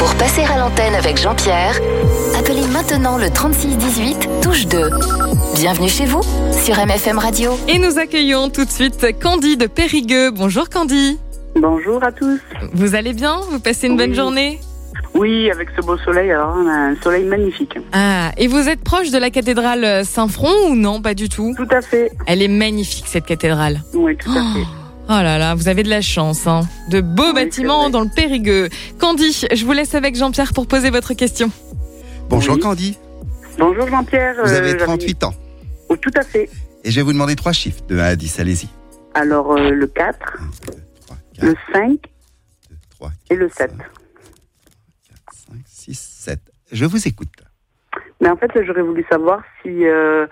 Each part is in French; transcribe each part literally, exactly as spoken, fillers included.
Pour passer à l'antenne avec Jean-Pierre, appelez maintenant le trente-six dix-huit, touche deux. Bienvenue chez vous, sur M F M Radio. Et nous accueillons tout de suite Candy de Périgueux. Bonjour Candy. Bonjour à tous. Vous allez bien? Vous passez une oui. bonne journée? Oui, avec ce beau soleil, alors on a un soleil magnifique. Ah, et vous êtes proche de la cathédrale Saint-Front ou non? Pas du tout. Tout à fait. Elle est magnifique cette cathédrale. Oui, tout à oh. fait. Oh là là, vous avez de la chance, hein. De beaux oui, bâtiments dans le Périgueux. Candy, je vous laisse avec Jean-Pierre pour poser votre question. Bonjour oui. Candy. Bonjour Jean-Pierre. Vous avez euh, trente-huit ans. Oh, tout à fait. Et je vais vous demander trois chiffres, de un à dix, allez-y. Alors euh, le quatre, un, deux, trois, quatre, le cinq deux, trois, quatre, et le sept. cinq, quatre, cinq, six, sept. Je vous écoute. Mais en fait, j'aurais voulu savoir si euh,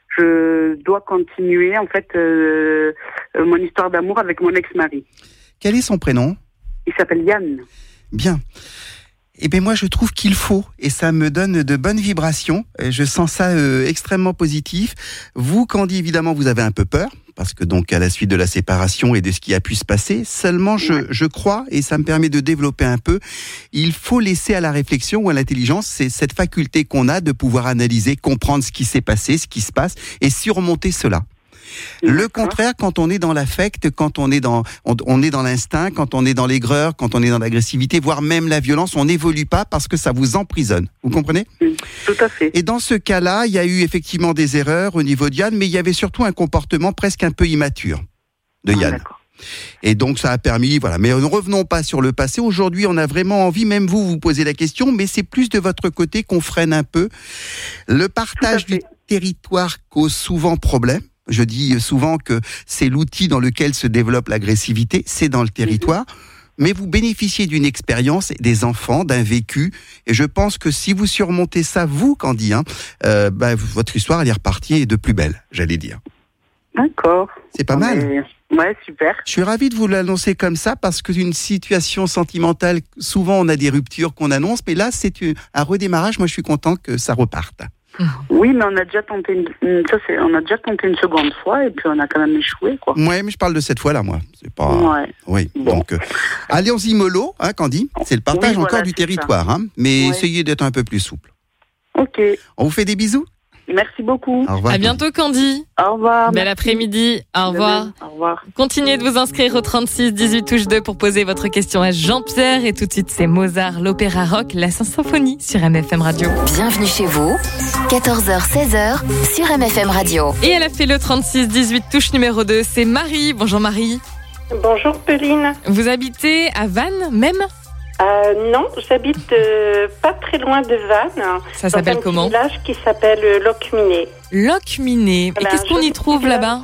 je dois continuer en fait euh, euh, mon histoire d'amour avec mon ex-mari. Quel est son prénom? Il s'appelle Yann. Bien. Eh bien moi je trouve qu'il faut, et ça me donne de bonnes vibrations, je sens ça euh, extrêmement positif. Vous Candy, évidemment vous avez un peu peur, parce que donc à la suite de la séparation et de ce qui a pu se passer, seulement je, je crois, et ça me permet de développer un peu, il faut laisser à la réflexion ou à l'intelligence, c'est cette faculté qu'on a de pouvoir analyser, comprendre ce qui s'est passé, ce qui se passe, et surmonter cela. Le contraire, quand on est dans l'affect, quand on est dans, on, on est dans l'instinct, quand on est dans l'aigreur, quand on est dans l'agressivité, voire même la violence, on n'évolue pas parce que ça vous emprisonne. Vous comprenez? Tout à fait. Et dans ce cas-là, il y a eu effectivement des erreurs au niveau de Yann, mais il y avait surtout un comportement presque un peu immature de Yann. Ah, et donc ça a permis, voilà. Mais ne revenons pas sur le passé. Aujourd'hui, on a vraiment envie, même vous, vous posez la question, mais c'est plus de votre côté qu'on freine un peu. Le partage du territoire cause souvent problème. Je dis souvent que c'est l'outil dans lequel se développe l'agressivité, c'est dans le territoire. Mais vous bénéficiez d'une expérience, des enfants, d'un vécu. Et je pense que si vous surmontez ça, vous, Candy, hein, euh, bah, votre histoire, elle est repartie et de plus belle, j'allais dire. D'accord. C'est pas mal. Mais... Ouais, super. Je suis ravi de vous l'annoncer comme ça parce qu'une situation sentimentale, souvent on a des ruptures qu'on annonce, mais là c'est un redémarrage. Moi, je suis content que ça reparte. Oui, mais on a déjà tenté une, ça c'est, on a déjà tenté une seconde fois et puis on a quand même échoué, quoi. Ouais, mais je parle de cette fois-là, moi. C'est pas. Ouais. Oui. Bon. Donc, euh, allez-y mollo, hein, Candy. C'est le partage oui, encore voilà, du territoire, ça. hein. Mais ouais. essayez d'être un peu plus souple. Ok. On vous fait des bisous. Merci beaucoup. Au revoir. À bientôt Candy. Au revoir. Bel après-midi. Au revoir. Au revoir. Continuez de vous inscrire au trente-six dix-huit touche deux pour poser votre question à Jean-Pierre. Et tout de suite, c'est Mozart, l'opéra rock, la symphonie sur M F M Radio. Bienvenue chez vous, quatorze heures seize heures sur M F M Radio. Et elle a fait le trente-six dix-huit touche numéro deux, c'est Marie. Bonjour Marie. Bonjour Pauline. Vous habitez à Vannes même? Euh, non, j'habite euh, pas très loin de Vannes. Ça s'appelle dans un comment? Un village qui s'appelle euh, Locminé. Locminé. Voilà, et qu'est-ce qu'on y trouve là-bas?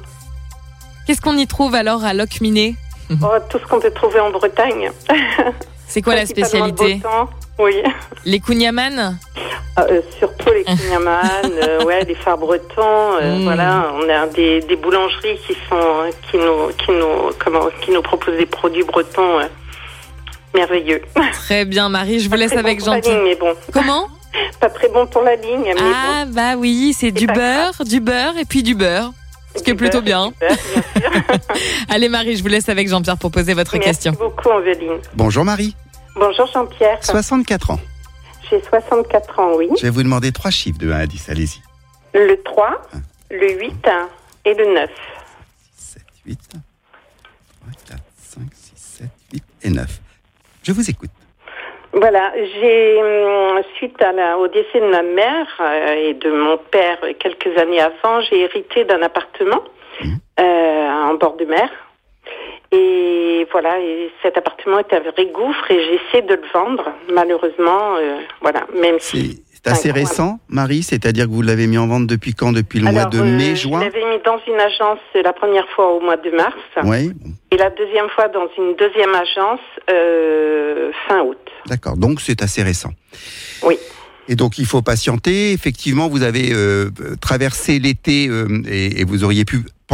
Qu'est-ce qu'on y trouve alors à Locminé? Oh, tout ce qu'on peut trouver en Bretagne. C'est quoi la spécialité? Oui. Les kouign-amann? euh, Surtout les kouign-amann, euh, ouais, les phares bretons. Euh, mmh. Voilà, on a des, des boulangeries qui sont qui nous qui nous comment qui nous proposent des produits bretons. Euh, merveilleux. Très bien Marie, je vous laisse avec bon Jean-Pierre. Mais bon. Comment? Pas très bon pour la ligne. Mais ah bon. bah oui, c'est, c'est du beurre, grave. du beurre et puis du beurre. Ce qui est plutôt bien. Beurre, bien sûr. Allez Marie, je vous laisse avec Jean-Pierre pour poser votre Merci question. Merci beaucoup Angéline. Bonjour Marie. Bonjour Jean-Pierre. soixante-quatre ans. J'ai soixante-quatre ans, oui. Je vais vous demander trois chiffres de un à dix, allez-y. Le trois, hein. le huit et le neuf. six, sept, huit. trois, quatre, cinq, six, sept, huit et neuf. Je vous écoute. Voilà, j'ai, suite à la, au décès de ma mère euh, et de mon père quelques années avant, j'ai hérité d'un appartement mmh. euh, en bord de mer. Et voilà, et cet appartement est un vrai gouffre et j'essaie de le vendre. Malheureusement, euh, voilà, même c'est, si... C'est assez récent, Marie, c'est-à-dire que vous l'avez mis en vente depuis quand? Depuis le Alors, mois de mai, euh, juin? Je l'avais mis dans une agence la première fois au mois de mars. Oui. Et la deuxième fois dans une deuxième agence euh, fin août. D'accord, donc c'est assez récent. Oui. Et donc il faut patienter. Effectivement, vous avez euh, traversé l'été euh, et, et vous auriez pu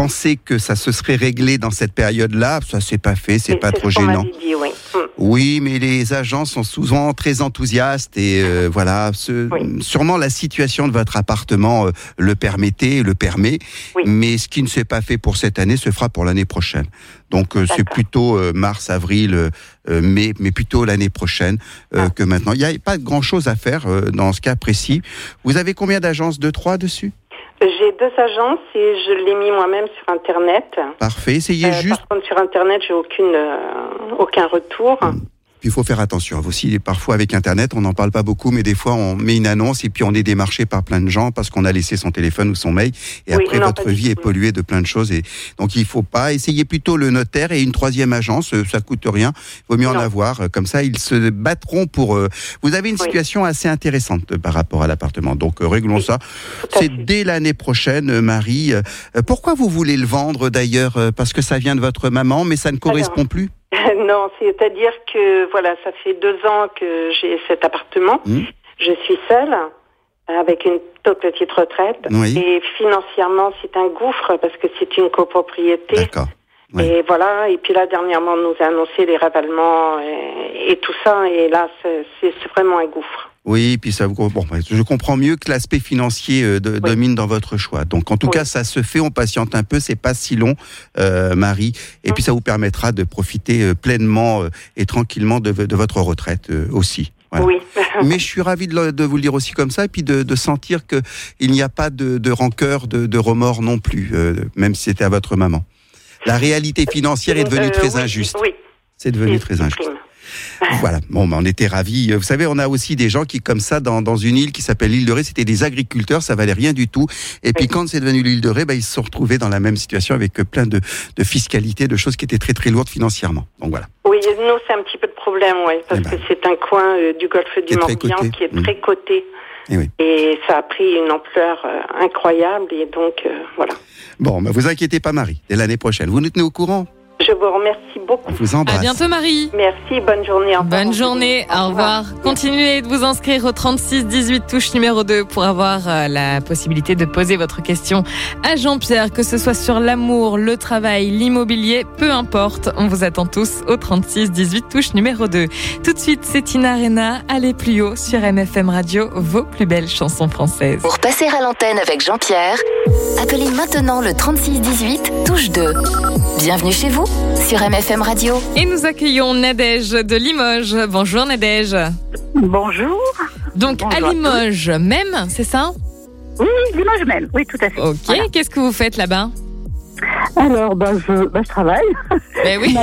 pensez que ça se serait réglé dans cette période-là, ça s'est pas fait, c'est, c'est pas c'est trop gênant. Dit, oui. Oui, mais les agents sont souvent très enthousiastes et euh, voilà, ce, oui. sûrement la situation de votre appartement euh, le permettait, le permet, oui. mais ce qui ne s'est pas fait pour cette année se fera pour l'année prochaine. Donc euh, c'est plutôt euh, mars, avril, euh, mai, mais plutôt l'année prochaine euh, ah. que maintenant. Il n'y a pas grand-chose à faire euh, dans ce cas précis. Vous avez combien d'agences, deux, trois dessus ? J'ai deux agences et je l'ai mis moi-même sur Internet. Parfait, essayez euh, juste... Par contre, sur Internet, j'ai aucune, euh, aucun retour. Hum. Puis il faut faire attention. Aussi, parfois avec Internet, on n'en parle pas beaucoup, mais des fois on met une annonce et puis on est démarché par plein de gens parce qu'on a laissé son téléphone ou son mail. Et oui, après, non, votre vie est polluée de plein de choses. Et donc il ne faut pas. Essayer plutôt le notaire et une troisième agence, ça ne coûte rien. Il vaut mieux non. en avoir. Comme ça, ils se battront pour... Euh... Vous avez une oui. situation assez intéressante par rapport à l'appartement. Donc euh, réglons oui. ça. C'est dès l'année prochaine, Marie. Euh, pourquoi vous voulez le vendre d'ailleurs ? Parce que ça vient de votre maman, mais ça ne correspond Alors. plus ? Non, c'est-à-dire que voilà, ça fait deux ans que j'ai cet appartement. Mmh. Je suis seule, avec une toute petite retraite. Oui. Et financièrement, c'est un gouffre parce que c'est une copropriété. D'accord. Oui. Et voilà, et puis là, dernièrement, on nous a annoncé les ravalements et, et tout ça. Et là, c'est, c'est vraiment un gouffre. Oui, puis ça, bon, je comprends mieux que l'aspect financier euh, de, oui. domine dans votre choix. Donc, en tout oui. cas, ça se fait, on patiente un peu, c'est pas si long, euh, Marie. Et oui. puis, ça vous permettra de profiter euh, pleinement euh, et tranquillement de, de votre retraite euh, aussi. Voilà. Oui. Mais je suis ravi de, le, de vous le dire aussi comme ça, et puis de, de sentir que il n'y a pas de, de rancœur, de, de remords non plus, euh, même si c'était à votre maman. La réalité financière est devenue euh, très oui, injuste. Oui. C'est devenu c'est, très c'est injuste. Voilà, bon, ben, on était ravis. Vous savez, on a aussi des gens qui, comme ça, dans, dans une île qui s'appelle l'île de Ré, c'était des agriculteurs, ça valait rien du tout. Et puis, oui. quand c'est devenu l'île de Ré, ben, ils se sont retrouvés dans la même situation avec plein de, de fiscalité, de choses qui étaient très, très lourdes financièrement. Donc, voilà. Oui, nous, c'est un petit peu de problème, ouais, parce eh ben, que c'est un coin euh, du golfe du Morbihan qui est très coté. Et, oui. et ça a pris une ampleur euh, incroyable, et donc, euh, voilà. Bon, ben, vous inquiétez pas, Marie. Dès l'année prochaine, vous nous tenez au courant. Je vous remercie beaucoup. On vous embrasse. À bientôt, Marie. Merci, bonne journée. Au bonne journée, au revoir. revoir. Continuez de vous inscrire au trente-six dix-huit, touche numéro deux, pour avoir euh, la possibilité de poser votre question à Jean-Pierre, que ce soit sur l'amour, le travail, l'immobilier, peu importe. On vous attend tous au trente-six dix-huit, touche numéro deux. Tout de suite, c'est Tina Arena, allez plus haut sur M F M Radio, vos plus belles chansons françaises. Pour passer à l'antenne avec Jean-Pierre, appelez maintenant le trente-six dix-huit, touche deux. Bienvenue chez vous sur M F M Radio. Et nous accueillons Nadège de Limoges. Bonjour Nadège. Bonjour. Donc Bonjour à Limoges à même, c'est ça ? Oui, Limoges même, oui tout à fait. Ok, voilà. Qu'est-ce que vous faites là-bas ? Alors, bah, je, bah, je travaille. Ben oui.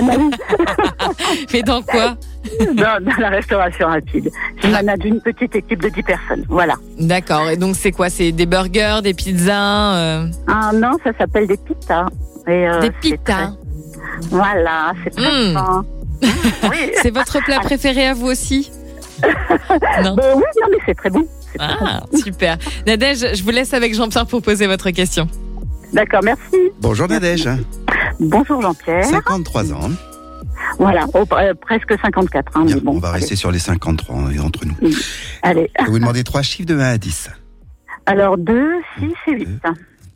Mais dans quoi ? dans, dans la restauration rapide. Je manage une petite équipe de dix personnes, voilà. D'accord, et donc c'est quoi ? C'est des burgers, des pizzas euh... Ah non, ça s'appelle des pitas. Et, euh, des pitas. Très... Voilà, c'est très mmh. fin. Oui. C'est votre plat préféré à vous aussi ? Non. Ben oui, non, mais c'est très bon. C'est ah, très bon. Super. Nadège, je vous laisse avec Jean-Pierre pour poser votre question. D'accord, merci. Bonjour Nadège. Bonjour Jean-Pierre. cinquante-trois ans. Voilà, oh, euh, presque cinquante-quatre. Hein, Bien, mais bon, on va allez. rester sur les cinquante-trois entre nous. Oui. Allez. Je vais vous demander trois chiffres de un à dix. Alors deux, six et huit. quatre,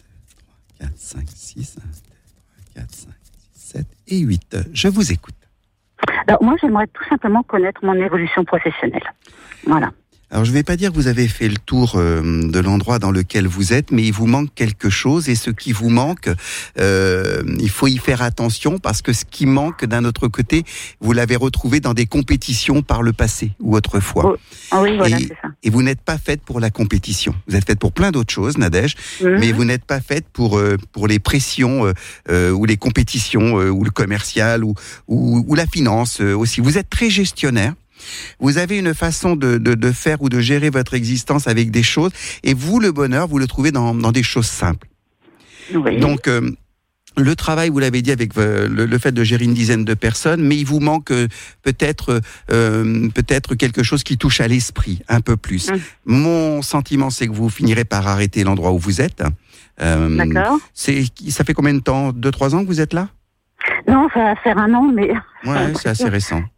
cinq, six, quatre, cinq, six, sept et huit. Je vous écoute. Alors moi, j'aimerais tout simplement connaître mon évolution professionnelle. Voilà. Alors, je ne vais pas dire que vous avez fait le tour euh, de l'endroit dans lequel vous êtes, mais il vous manque quelque chose. Et ce qui vous manque, euh, il faut y faire attention parce que ce qui manque, d'un autre côté, vous l'avez retrouvé dans des compétitions par le passé ou autrefois. Oh, oui, voilà, et, c'est ça. Et vous n'êtes pas faite pour la compétition. Vous êtes faite pour plein d'autres choses, Nadège, mm-hmm. mais vous n'êtes pas faite pour euh, pour les pressions euh, euh, ou les compétitions euh, ou le commercial ou ou, ou la finance euh, aussi. Vous êtes très gestionnaire. Vous avez une façon de, de, de faire ou de gérer votre existence avec des choses, et vous, le bonheur, vous le trouvez dans, dans des choses simples. Oui. Donc, euh, le travail, vous l'avez dit, avec le, le fait de gérer une dizaine de personnes, mais il vous manque euh, peut-être, euh, peut-être quelque chose qui touche à l'esprit un peu plus. Mmh. Mon sentiment, c'est que vous finirez par arrêter l'endroit où vous êtes. Euh, D'accord. C'est, ça fait combien de temps ? Deux, trois ans que vous êtes là ? Non, ça va faire un an, mais... Ouais, c'est assez récent.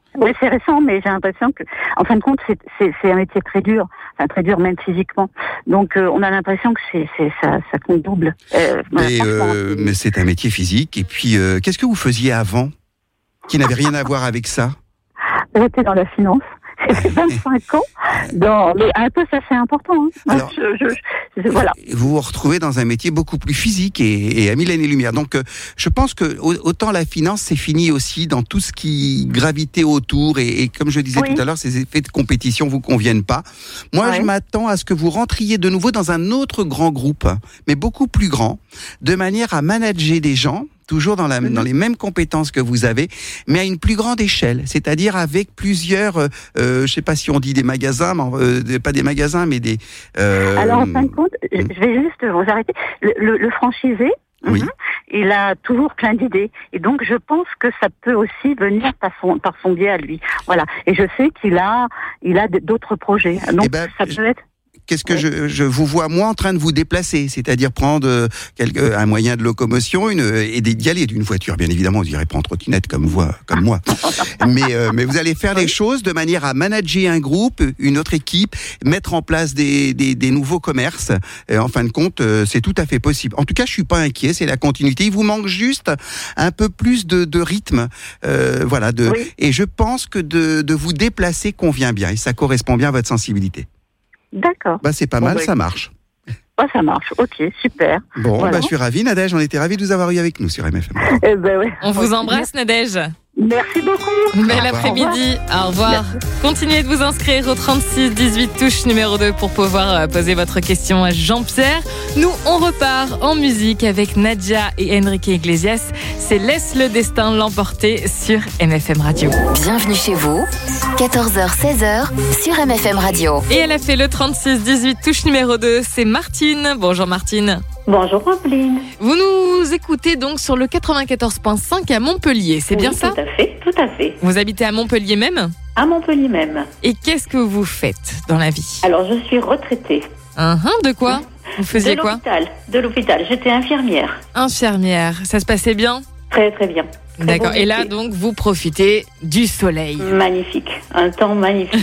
Oui, c'est récent, mais j'ai l'impression que, en fin de compte, c'est, c'est, c'est un métier très dur, enfin très dur même physiquement. Donc, euh, on a l'impression que c'est, c'est ça, ça compte double. Euh, mais, euh, mais c'est un métier physique. Et puis, euh, qu'est-ce que vous faisiez avant, qui n'avait rien à voir avec ça? J'étais dans la finance. J'ai fait vingt-cinq ans dans mais un peu, ça c'est important. Hein. Alors, je, je, je, voilà. Vous vous retrouvez dans un métier beaucoup plus physique et, et à mille années-lumière. Donc, euh, je pense que autant la finance, c'est fini aussi dans tout ce qui gravitait autour. Et, et comme je disais oui. tout à l'heure, ces effets de compétition vous conviennent pas. Moi, ouais. je m'attends à ce que vous rentriez de nouveau dans un autre grand groupe, mais beaucoup plus grand, de manière à manager des gens, toujours dans, la, dans les mêmes compétences que vous avez, mais à une plus grande échelle, c'est-à-dire avec plusieurs, euh, je ne sais pas si on dit des magasins, euh, pas des magasins, mais des... Euh... Alors, en fin de compte, je vais juste vous arrêter. Le, le, le franchisé, oui. il a toujours plein d'idées. Et donc, je pense que ça peut aussi venir par son, par son biais à lui. Voilà. Et je sais qu'il a, il a d'autres projets. Donc, eh ben, ça peut être... Qu'est-ce que oui. je, je vous vois, moi, en train de vous déplacer, c'est-à-dire prendre euh, quelque, un moyen de locomotion une, et d'y aller d'une voiture, bien évidemment, vous irez pas en trottinette comme, vous, comme moi. mais, euh, mais vous allez faire oui. les choses de manière à manager un groupe, une autre équipe, mettre en place des, des, des nouveaux commerces. Et en fin de compte, euh, c'est tout à fait possible. En tout cas, je suis pas inquiet, c'est la continuité. Il vous manque juste un peu plus de, de rythme. Euh, voilà, de, oui. Et je pense que de, de vous déplacer convient bien et ça correspond bien à votre sensibilité. D'accord. Bah, c'est pas bon, mal, bah, ça marche. Oh, ça marche, ok, super. Bon, voilà. bah, je suis ravi, Nadège, on était ravis de vous avoir eu avec nous sur M F M. Eh ben, ouais. On vous embrasse, Nadège. Merci beaucoup. Bel après-midi. Au revoir. Merci. Continuez de vous inscrire au trente-six dix-huit touche numéro deux pour pouvoir poser votre question à Jean-Pierre. Nous, on repart en musique avec Nadia et Enrique Iglesias. C'est Laisse le destin l'emporter sur M F M Radio. Bienvenue chez vous. quatorze heures seize heures sur M F M Radio. Et elle a fait le trente-six dix-huit touche numéro deux. C'est Martine. Bonjour Martine. Bonjour Roselyne. Vous nous écoutez donc sur le quatre-vingt-quatorze virgule cinq à Montpellier, c'est oui, bien ça? Tout à fait, tout à fait. Vous habitez à Montpellier même? À Montpellier même. Et qu'est-ce que vous faites dans la vie? Alors je suis retraitée. Uh-huh, de quoi? Vous faisiez de quoi? l'hôpital, De l'hôpital, j'étais infirmière. Infirmière, ça se passait bien? Très très bien. Très D'accord, et là donc vous profitez du soleil. Magnifique, un temps magnifique.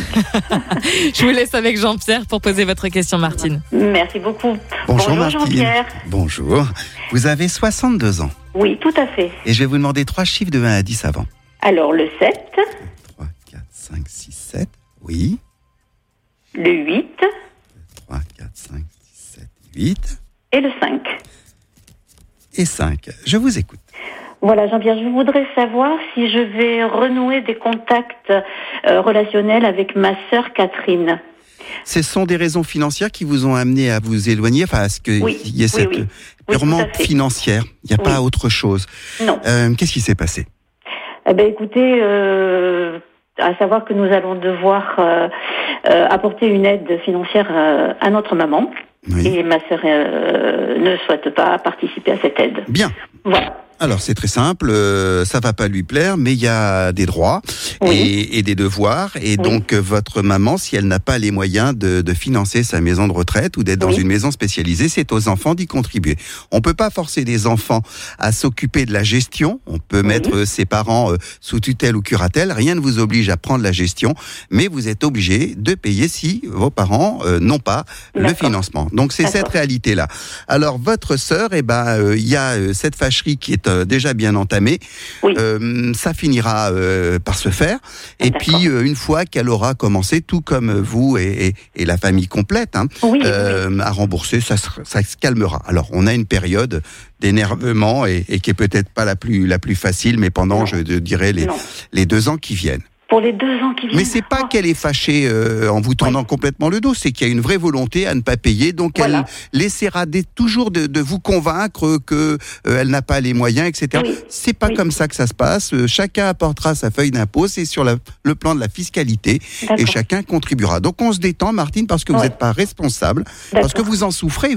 Je vous laisse avec Jean-Pierre pour poser votre question, Martine. Merci beaucoup. Bonjour, Bonjour Martine. Jean-Pierre. Bonjour. Vous avez soixante-deux ans. Oui, tout à fait. Et je vais vous demander trois chiffres de un à dix avant. Alors le sept. trois, quatre, cinq, six, sept. Oui. Le huit. trois, quatre, cinq, six, sept, huit. Et le cinq. Et cinq. Je vous écoute. Voilà, Jean-Pierre, je voudrais savoir si je vais renouer des contacts euh, relationnels avec ma sœur Catherine. Ce sont des raisons financières qui vous ont amené à vous éloigner, enfin à ce qu'il oui, y ait cette oui, oui. purement oui, financière. Il n'y a oui. pas autre chose. Non. Euh, qu'est-ce qui s'est passé? Eh ben, écoutez, euh, à savoir que nous allons devoir euh, euh, apporter une aide financière euh, à notre maman. Oui. Et ma sœur euh, ne souhaite pas participer à cette aide. Bien. Voilà. Alors c'est très simple, euh, ça va pas lui plaire, mais il y a des droits oui. et, et des devoirs. Et oui. donc votre maman, si elle n'a pas les moyens de, de financer sa maison de retraite ou d'être dans oui. une maison spécialisée, c'est aux enfants d'y contribuer. On peut pas forcer les enfants à s'occuper de la gestion. On peut oui. mettre ses parents euh, sous tutelle ou curatelle. Rien ne vous oblige à prendre la gestion, mais vous êtes obligé de payer si vos parents euh, n'ont pas D'accord. le financement. Donc c'est D'accord. cette réalité-là. Alors votre sœur, eh ben il euh, y a euh, cette fâcherie qui est déjà bien entamé, oui. euh, ça finira euh, par se faire. Et D'accord. puis, euh, une fois qu'elle aura commencé, tout comme vous et, et, et la famille complète, hein, oui, euh, oui. à rembourser, ça, ça se calmera. Alors, on a une période d'énervement et, et qui est peut-être pas la plus, la plus facile, mais pendant, non. je dirais, les, les deux ans qui viennent. Pour les deux ans qui viennent. Mais c'est pas oh. qu'elle est fâchée euh, en vous tournant oui. complètement le dos, c'est qu'il y a une vraie volonté à ne pas payer, donc voilà. elle essaiera d- toujours de, de vous convaincre que euh, elle n'a pas les moyens, et cetera. Oui. C'est pas oui. comme ça que ça se passe. Euh, chacun apportera sa feuille d'impôt, c'est sur la, le plan de la fiscalité, D'accord. et chacun contribuera. Donc on se détend, Martine, parce que ouais. vous n'êtes pas responsable, D'accord. parce que vous en souffrez, vous.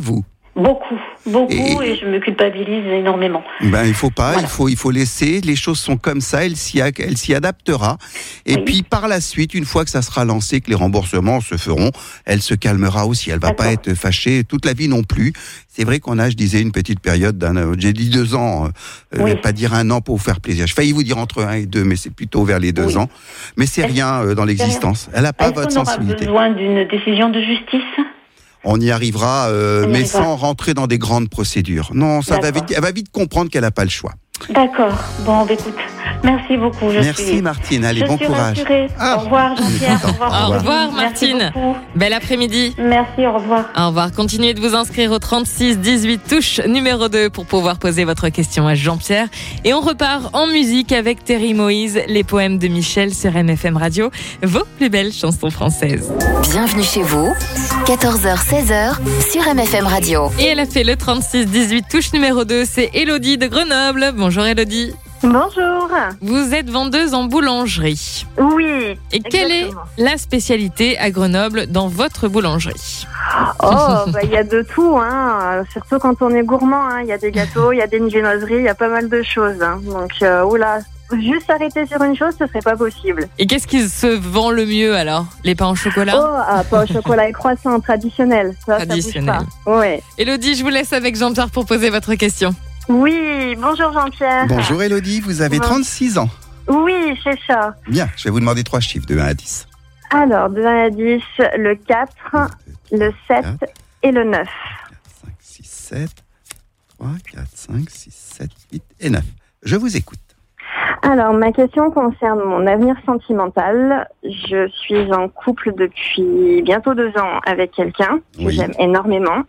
Beaucoup, beaucoup, et, Et- et je me culpabilise énormément. Ben, il faut pas, Voilà. il faut, il faut laisser. Les choses sont comme ça. Elle s'y, a- elle s'y adaptera. Et Oui. puis, par la suite, une fois que ça sera lancé, que les remboursements se feront, elle se calmera aussi. Elle va pas D'accord. être fâchée toute la vie non plus. C'est vrai qu'on a, je disais, une petite période d'un, euh, j'ai dit deux ans, euh, Oui. je vais pas dire un an pour vous faire plaisir. J'ai failli vous dire entre un et deux, mais c'est plutôt vers les deux Oui. ans. Mais c'est Est-ce- rien euh, dans l'existence. Elle a pas Est-ce votre qu'on aura sensibilité. besoin d'une décision de justice? On y arrivera, euh, On y mais arrivera. sans rentrer dans des grandes procédures. Non, ça va D'accord. vite, elle va vite comprendre qu'elle n'a pas le choix. D'accord. Bon, bah, écoute, merci beaucoup. Je Merci suis... Martine, allez, je bon suis courage. rassurée. Ah, Au revoir, on est Jean-Pierre. content. Au revoir, Au Aurélie. revoir, Merci Martine. beaucoup. Bel après-midi. Merci, au revoir. Au revoir. Continuez de vous inscrire au trente-six dix-huit touche numéro deux pour pouvoir poser votre question à Jean-Pierre. Et on repart en musique avec Terry Moïse, les poèmes de Michel sur M F M Radio, vos plus belles chansons françaises. Bienvenue chez vous, quatorze heures seize heures sur M F M Radio. Et elle a fait le trente-six dix-huit touche numéro deux, c'est Elodie de Grenoble. Bonjour Elodie. Bonjour. Vous êtes vendeuse en boulangerie. Oui. Et quelle est exactement. la spécialité à Grenoble dans votre boulangerie? Oh, bah, il y a de tout, hein. Surtout quand on est gourmand, hein. Il y a des gâteaux, il y a des viennoiseries, il y a pas mal de choses, hein. Donc, euh, oula, juste arrêter sur une chose, ce serait pas possible. Et qu'est-ce qui se vend le mieux alors? Les pains au chocolat? Oh, ah, pas au chocolat et croissant, traditionnel. Ça, Traditionnel. ça bouge pas. Ouais. Elodie, je vous laisse avec Jean-Pierre pour poser votre question. Oui, bonjour Jean-Pierre. Bonjour Elodie, vous avez Bon. trente-six ans. Oui, c'est ça. Bien, je vais vous demander trois chiffres de un à dix. Alors, de un à dix, le quatre, le sept quatre. et le neuf. cinq, six, sept, trois, quatre, cinq, six, sept, huit et neuf. Je vous écoute. Alors, ma question concerne mon avenir sentimental. Je suis en couple depuis bientôt deux ans avec quelqu'un que Oui. j'aime énormément.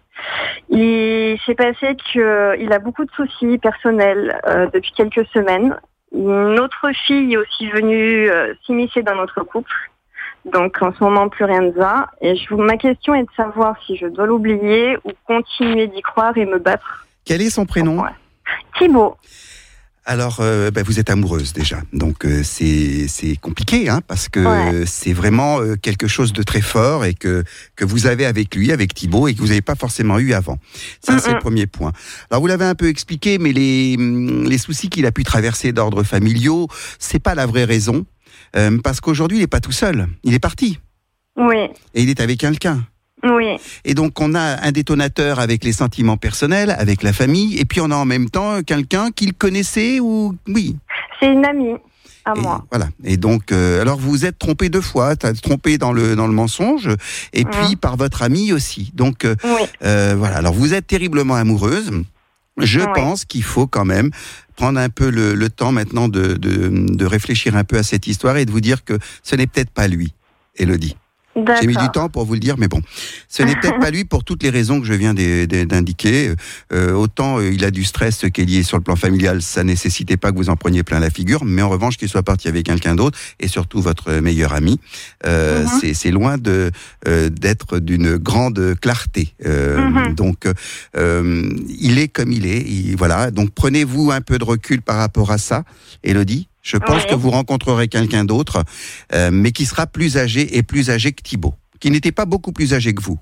Il s'est passé qu'il a beaucoup de soucis personnels euh, depuis quelques semaines. Une autre fille est aussi venue euh, s'immiscer dans notre couple. Donc, en ce moment, plus rien ne va. Et je, ma question est de savoir si je dois l'oublier ou continuer d'y croire et me battre. Quel est son prénom? Ouais. Thibaut. Alors, euh, ben, vous êtes amoureuse déjà, donc euh, c'est c'est compliqué, hein, parce que Ouais. c'est vraiment euh, quelque chose de très fort et que que vous avez avec lui, avec Thibaut, et que vous n'avez pas forcément eu avant. Ça, c'est Mm-mm. le premier point. Alors, vous l'avez un peu expliqué, mais les hum, les soucis qu'il a pu traverser d'ordre familiaux, c'est pas la vraie raison, euh, parce qu'aujourd'hui, il est pas tout seul. Il est parti Oui, et il est avec quelqu'un. oui. Et donc, on a un détonateur avec les sentiments personnels, avec la famille, et puis on a en même temps quelqu'un qu'il connaissait ou... Oui. C'est une amie à Et moi. voilà. Et donc, euh, alors vous vous êtes trompé deux fois. T'as trompé dans le dans le mensonge, et puis par votre ami aussi. Donc, euh, Oui. euh, voilà. Alors, vous êtes terriblement amoureuse. Je Oui. pense qu'il faut quand même prendre un peu le, le temps maintenant de, de de réfléchir un peu à cette histoire et de vous dire que ce n'est peut-être pas lui, Élodie. J'ai mis du D'accord. temps pour vous le dire, mais bon, ce n'est peut-être pas lui pour toutes les raisons que je viens d'e- d'e- d'indiquer. Euh, autant euh, il a du stress qui est lié sur le plan familial, ça nécessitait pas que vous en preniez plein la figure, mais en revanche qu'il soit parti avec quelqu'un d'autre et surtout votre meilleur ami, euh, Mhm. c'est, c'est loin de euh, d'être d'une grande clarté. Euh, Mhm. Donc, euh, il est comme il est. Il- voilà. Donc prenez-vous un peu de recul par rapport à ça, Élodie. Je pense Oui. que vous rencontrerez quelqu'un d'autre, euh, mais qui sera plus âgé et plus âgé que Thibaut, qui n'était pas beaucoup plus âgé que vous.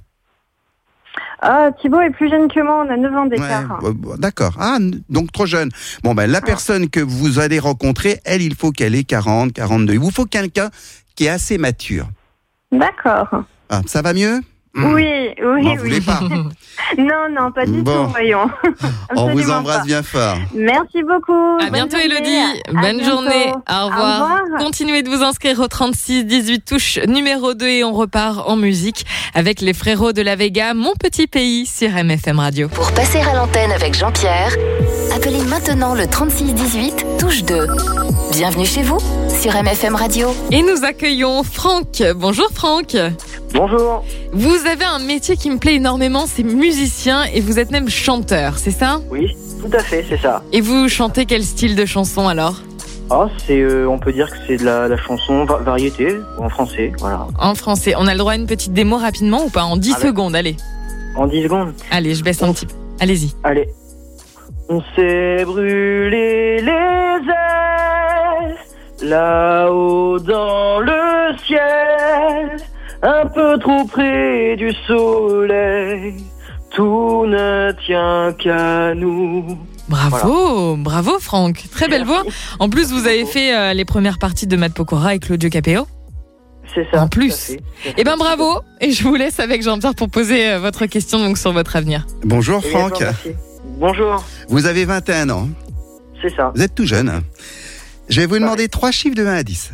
Ah, Thibaut est plus jeune que moi, on a neuf ans d'écart. Ouais, bon, d'accord. Ah, n- donc trop jeune. Bon, ben, la personne que vous allez rencontrer, elle, il faut qu'elle ait quarante, quarante-deux. Il vous faut quelqu'un qui est assez mature. D'accord. Ah, ça va mieux? Mmh. Oui, oui, M'en oui. voulez pas. Non, non, pas du Bon. tout, voyons. On vous Absolument embrasse pas. bien fort. Merci beaucoup. À Bonne bientôt journée. Elodie, À bonne bientôt. journée, au revoir. revoir. Continuez de vous inscrire au trente-six dix-huit touche numéro deux et on repart en musique avec les frérots de la Vega, Mon Petit Pays sur M F M Radio. Pour passer à l'antenne avec Jean-Pierre, appelez maintenant le trente-six dix-huit touche deux. Bienvenue chez vous sur M F M Radio. Et nous accueillons Franck. Bonjour Franck. Bonjour. Vous avez un métier qui me plaît énormément, c'est musicien et vous êtes même chanteur, c'est ça? Oui, tout à fait, c'est ça. Et vous chantez quel style de chanson alors? Ah, c'est, euh, on peut dire que c'est de la, la chanson va- variété en français, voilà. En français. On a le droit à une petite démo rapidement ou pas? En dix Avec- secondes, allez. En dix secondes. Allez, je baisse un petit peu. Allez-y. Allez. On s'est brûlé les ailes là-haut dans le ciel, un peu trop près du soleil. tout ne tient qu'à nous. Bravo, voilà. Bravo Franck, très belle Merci. Voix. En plus, vous avez fait euh, les premières parties de Matt Pokora et Claudio Capéo. C'est ça. En plus. Eh ben bravo, et je vous laisse avec Jean-Pierre pour poser euh, votre question donc sur votre avenir. Bonjour Franck. Bonjour. Vous avez vingt et un ans. C'est ça. Vous êtes tout jeune. Je vais vous demander ouais. trois chiffres de un à dix.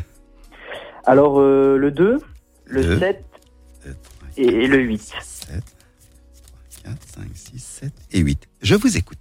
Alors euh, le deux, le deux, sept deux, trois, et, et le huit. sept, trois, quatre, cinq, six, sept et huit. Je vous écoute.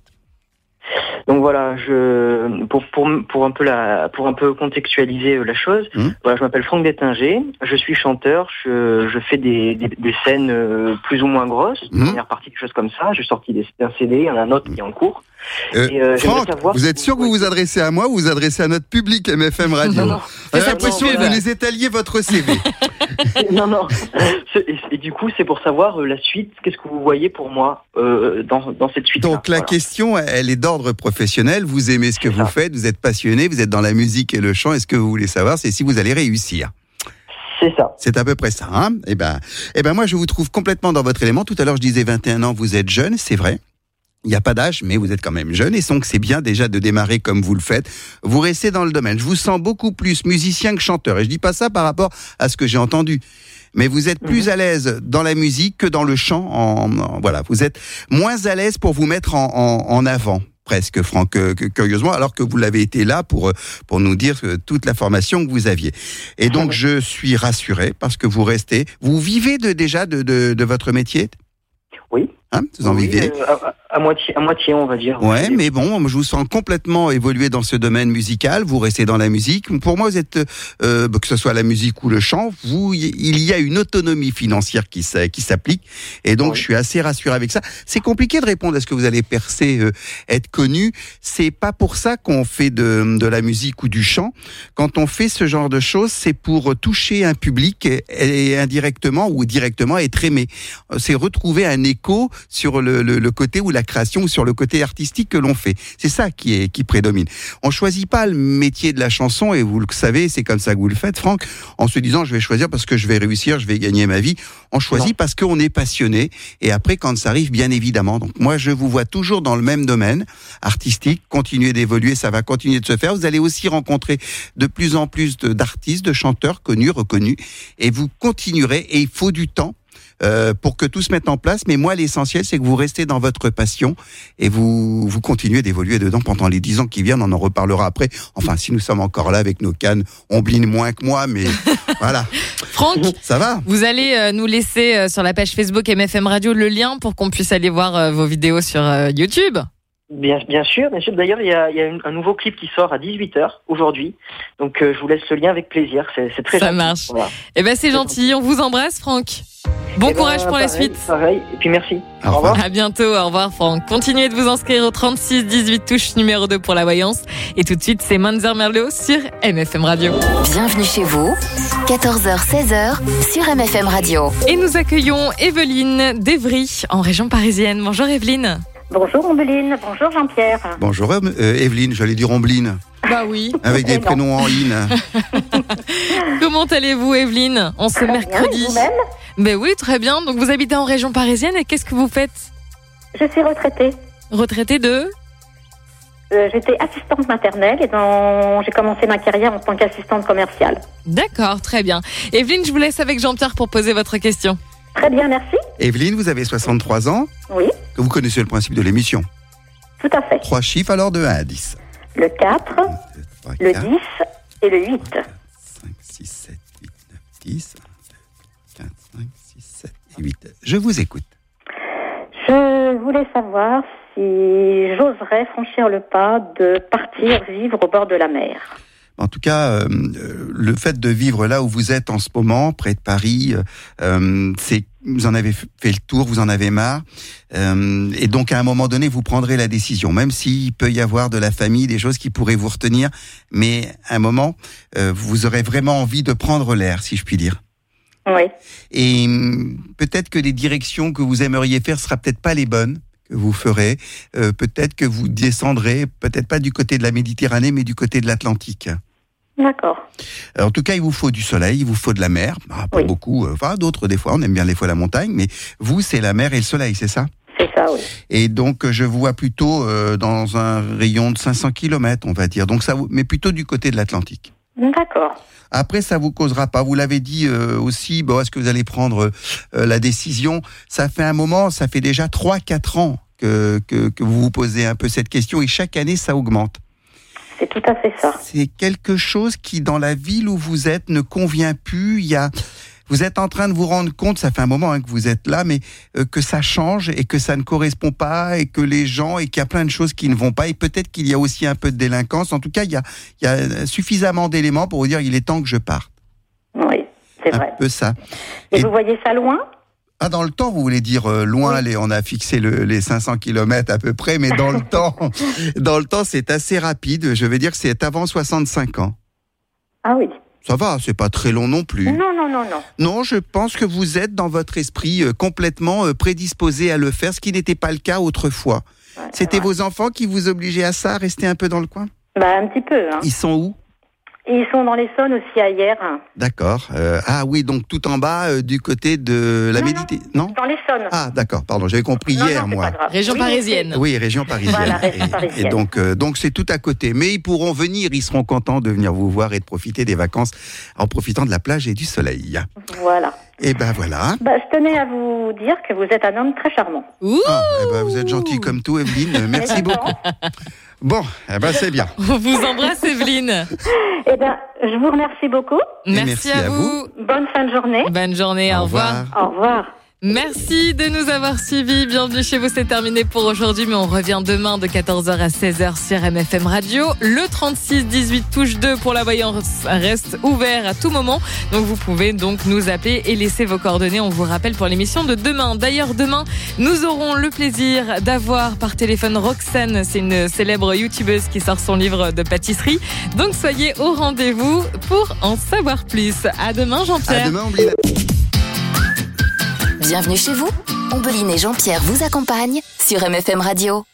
Donc voilà, je pour pour pour un peu la pour un peu contextualiser la chose. Mmh. Voilà, je m'appelle Franck Détinger, je suis chanteur, je je fais des des, des scènes plus ou moins grosses, mmh. première partie quelque chose comme ça. J'ai sorti des, un C D, il y en a un autre qui est en cours. Euh, et euh, Franck, vous êtes sûr que vous vous adressez à moi ou vous adressez à notre public M F M Radio? Non, non. J'ai l'impression que vous les étaliez votre C V. non, non. Et, et du coup, c'est pour savoir euh, la suite. Qu'est-ce que vous voyez pour moi euh, dans, dans cette suite? Donc la voilà. question, elle est d'ordre professionnel. Vous aimez ce que c'est vous ça. faites, vous êtes passionné, vous êtes dans la musique et le chant. Et ce que vous voulez savoir, c'est si vous allez réussir. C'est ça. C'est à peu près ça. Hein eh ben, eh ben, moi, je vous trouve complètement dans votre élément. Tout à l'heure, je disais vingt et un ans, vous êtes jeune, c'est vrai. Il n'y a pas d'âge, mais vous êtes quand même jeune, et donc c'est bien déjà de démarrer comme vous le faites. Vous restez dans le domaine. Je vous sens beaucoup plus musicien que chanteur, et je dis pas ça par rapport à ce que j'ai entendu. Mais vous êtes plus mmh. à l'aise dans la musique que dans le chant. En, en, voilà, vous êtes moins à l'aise pour vous mettre en, en, en avant, presque, Franck, euh, curieusement, alors que vous l'avez été là pour pour nous dire euh, toute la formation que vous aviez. Et donc, je suis rassuré parce que vous restez. Vous vivez de, déjà de, de, de votre métier ? Oui. Hein, vous en oui, vivez euh, à, à moitié, à moitié, on va dire. Ouais, mais bon, je vous sens complètement évoluer dans ce domaine musical. Vous restez dans la musique. Pour moi, vous êtes, euh, que ce soit la musique ou le chant, vous, il y a une autonomie financière qui, qui s'applique. Et donc, oui. je suis assez rassuré avec ça. C'est compliqué de répondre à ce que vous allez percer, euh, être connu. C'est pas pour ça qu'on fait de, de la musique ou du chant. Quand on fait ce genre de choses, c'est pour toucher un public et, et indirectement ou directement être aimé. C'est retrouver un écho sur le, le, le côté ou la création ou sur le côté artistique que l'on fait. C'est ça qui est qui prédomine. On choisit pas le métier de la chanson et vous le savez, c'est comme ça que vous le faites, Franck, en se disant je vais choisir parce que je vais réussir, je vais gagner ma vie. On choisit non. parce qu'on est passionné et après quand ça arrive, bien évidemment. Donc moi je vous vois toujours dans le même domaine artistique, continuer d'évoluer, ça va continuer de se faire. Vous allez aussi rencontrer de plus en plus de, d'artistes, de chanteurs connus, reconnus et vous continuerez et il faut du temps. Euh, pour que tout se mette en place, mais moi l'essentiel c'est que vous restez dans votre passion et vous vous continuez d'évoluer dedans pendant les dix ans qui viennent. On en reparlera après. Enfin, si nous sommes encore là avec nos cannes, on bline moins que moi, mais voilà. Franck, ça va. Vous allez euh, nous laisser euh, sur la page Facebook M F M Radio le lien pour qu'on puisse aller voir euh, vos vidéos sur euh, YouTube. Bien, bien sûr, bien sûr. D'ailleurs, il y a, il y a un nouveau clip qui sort à dixhuit heures aujourd'hui. Donc, euh, je vous laisse le lien avec plaisir. C'est, c'est très Ça gentil. marche. Voilà. Eh ben, c'est, c'est gentil. gentil. On vous embrasse, Franck. Bon eh courage ben, pour pareil, la suite. Pareil. Et puis, merci. Au revoir. À bientôt. Au revoir, Franck. Continuez de vous inscrire au trente-six dix-huit touche numéro deux pour la voyance. Et tout de suite, c'est Manzer Merlot sur M F M Radio. Bienvenue chez vous. quatorze heures seize heures sur M F M Radio. Et nous accueillons Evelyne d'Evry en région parisienne. Bonjour, Evelyne. Bonjour Ombeline, bonjour Jean-Pierre. Bonjour euh, Evelyne, j'allais dire Ombline. Bah oui. Avec des prénoms en in. Comment allez-vous Evelyne en ce très mercredi? Bien, et vous-même? Ben oui, très bien. Donc vous habitez en région parisienne et qu'est-ce que vous faites? Je suis retraitée. Retraitée de euh, J'étais assistante maternelle et dans... j'ai commencé ma carrière en tant qu'assistante commerciale. D'accord, très bien. Evelyne, je vous laisse avec Jean-Pierre pour poser votre question. Très bien, merci. Evelyne, vous avez soixante-trois ans. Oui. Que vous connaissez le principe de l'émission. Tout à fait. Trois chiffres alors de un à dix. Le quatre, un, deux, trois, le quatre, dix et le huit. cinq, six, sept, huit, neuf, dix. quatre, cinq, six, sept et huit. Je vous écoute. Je voulais savoir si j'oserais franchir le pas de partir vivre au bord de la mer. En tout cas, euh, le fait de vivre là où vous êtes en ce moment, près de Paris, euh, c'est vous en avez fait le tour, vous en avez marre, euh, et donc à un moment donné, vous prendrez la décision, même s'il peut y avoir de la famille, des choses qui pourraient vous retenir, mais à un moment, euh, vous aurez vraiment envie de prendre l'air, si je puis dire. Oui. Et peut-être que les directions que vous aimeriez faire ne sera peut-être pas les bonnes que vous ferez. Euh, peut-être que vous descendrez, peut-être pas du côté de la Méditerranée, mais du côté de l'Atlantique. D'accord. En tout cas, il vous faut du soleil, il vous faut de la mer. Bah, pas oui. beaucoup, enfin d'autres des fois, on aime bien des fois la montagne, mais vous, c'est la mer et le soleil, c'est ça ? C'est ça, oui. Et donc, je vous vois plutôt euh, dans un rayon de cinq cents kilomètres, on va dire. Donc, ça vous... Mais plutôt du côté de l'Atlantique. D'accord. Après, ça vous causera pas. Vous l'avez dit euh, aussi, bon, est-ce que vous allez prendre euh, la décision ? Ça fait un moment, ça fait déjà trois quatre ans que, que, que vous vous posez un peu cette question et chaque année, ça augmente. C'est tout à fait ça. C'est quelque chose qui, dans la ville où vous êtes, ne convient plus. Il y a... Vous êtes en train de vous rendre compte, ça fait un moment hein, que vous êtes là, mais euh, que ça change et que ça ne correspond pas et que les gens, et qu'il y a plein de choses qui ne vont pas et peut-être qu'il y a aussi un peu de délinquance. En tout cas, il y a, il y a suffisamment d'éléments pour vous dire il est temps que je parte. Oui, c'est un vrai. Un peu ça. Et, et vous voyez ça loin ? Ah, dans le temps, vous voulez dire euh, loin, oui. les, on a fixé le, les cinq cents kilomètres à peu près, mais dans le temps, dans le temps, c'est assez rapide. Je veux dire que c'est avant soixante-cinq ans. Ah oui. Ça va, c'est pas très long non plus. Non, non, non, non. Non, je pense que vous êtes dans votre esprit euh, complètement euh, prédisposé à le faire, ce qui n'était pas le cas autrefois. Ouais, C'était vos enfants qui vous obligeaient à ça, à rester un peu dans le coin ? Bah, un petit peu. Hein. Ils sont où ? Ils sont dans l'Essonne aussi, à Hier. D'accord. Euh, ah oui, donc tout en bas, euh, du côté de la Méditerranée. Non, non, dans l'Essonne. Ah d'accord, pardon, j'avais compris non, hier, non, moi. Région oui, parisienne. Oui, région parisienne. Voilà, région et, parisienne. Et donc, euh, donc c'est tout à côté. Mais ils pourront venir, ils seront contents de venir vous voir et de profiter des vacances en profitant de la plage et du soleil. Voilà. Et ben voilà. Bah, je tenais à vous dire que vous êtes un homme très charmant. Ouh ah, et ben vous êtes gentil comme tout, Evelyne. Merci beaucoup. Bon, eh ben c'est bien. On vous embrasse, Evelyne. Eh ben, je vous remercie beaucoup. Merci, merci à, à vous. vous. Bonne fin de journée. Bonne journée, au, au revoir. revoir. Au revoir. Merci de nous avoir suivis. Bienvenue chez vous, c'est terminé pour aujourd'hui, mais on revient demain de quatorze heures à seize heures sur M F M Radio. Le trente-six dix-huit touche deux pour la voyance reste ouvert à tout moment. Donc vous pouvez donc nous appeler et laisser vos coordonnées. On vous rappelle pour l'émission de demain. D'ailleurs, demain, nous aurons le plaisir d'avoir par téléphone Roxane. C'est une célèbre youtubeuse qui sort son livre de pâtisserie. Donc soyez au rendez-vous pour en savoir plus. À demain, Jean-Pierre. À demain, Ombline. Bienvenue chez vous. Ombeline et Jean-Pierre vous accompagnent sur M F M Radio.